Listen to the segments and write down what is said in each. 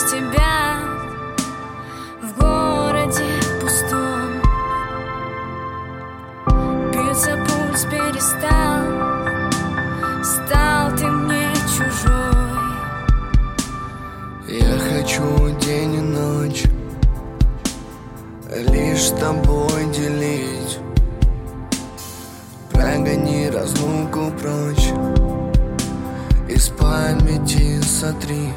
без тебя в городе пустом. Бьется пульс, перестал, стал ты мне чужой. Я хочу день и ночь лишь с тобой делить. Прогони разлуку прочь, из памяти сотри.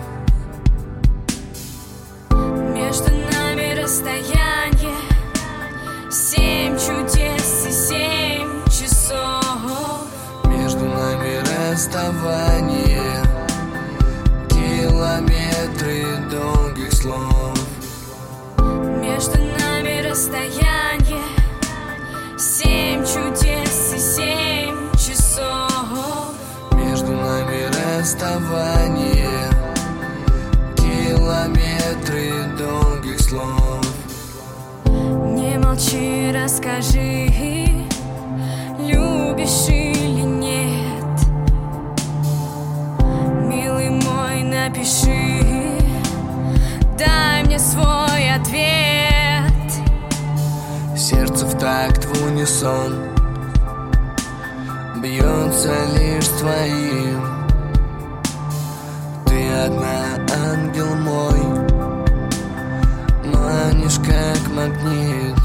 Между нами расстояние 7 чудес и 7 часов. Между нами расставание, километры долгих слов. Между нами расстояние 7 чудес и 7 часов. Между нами расставание, километры долгих слов. Не молчи, расскажи, любишь или нет. Милый мой, напиши, дай мне свой ответ. Сердце в такт, в унисон бьется лишь твоим. Ты одна, ангел мой, манишь как магнит.